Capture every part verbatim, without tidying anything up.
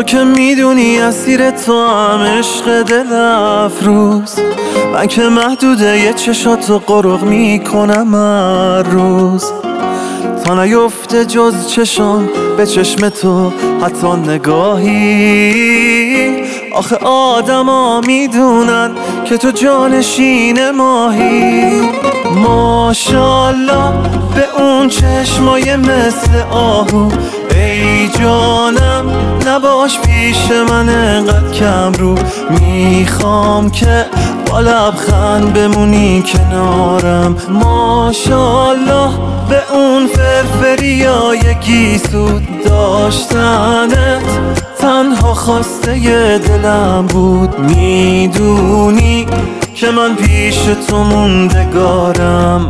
که میدونی اسیر تو هم عشق دل افروز، من که محدوده یه چشاتو قرق میکنم هر روز، تا نیفته جز چشم به چشم تو حتی نگاهی. آخه آدم ها میدونن که تو جانشین ماهی. ماشالله به اون چشمای مثل آهو، ای جانم نباش پیش من انقدر کم رو. میخوام که با لبخند بمونی کنارم. ماشالله به اون فرفریای گیسود، داشتنت تنها خواسته ی دلم بود. میدونی که من پیش تو موندگارم.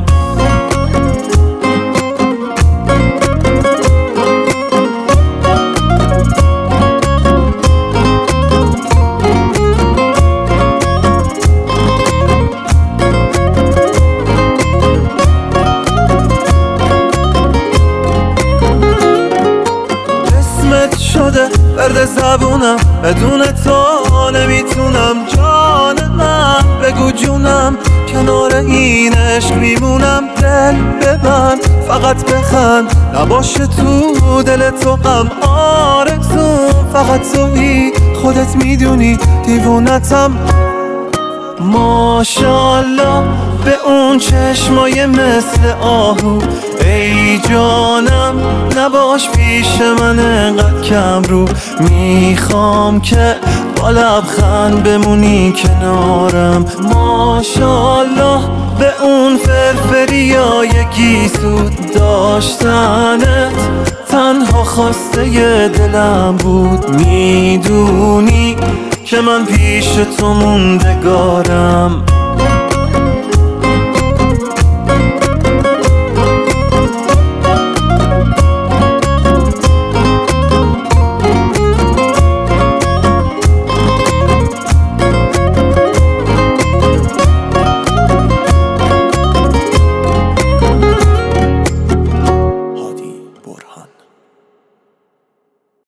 شده برد زبونم، بدون تو نمیتونم. جان من بگو جونم، کنار این عشق میمونم. دل ببند فقط بخند، نباشه تو دل تو غم. آرزوم فقط تویی، خودت میدونی دیوونتم. ماشالله به اون چشمای مثل آهو، ای جانم نباش پیش من انقدر کم رو. میخوام که با لبخند بمونی کنارم. ماشالله به اون فرفریای گیسود، داشتنت تنها خواسته ی دلم بود. میدونی که من پیش تو موندگارم.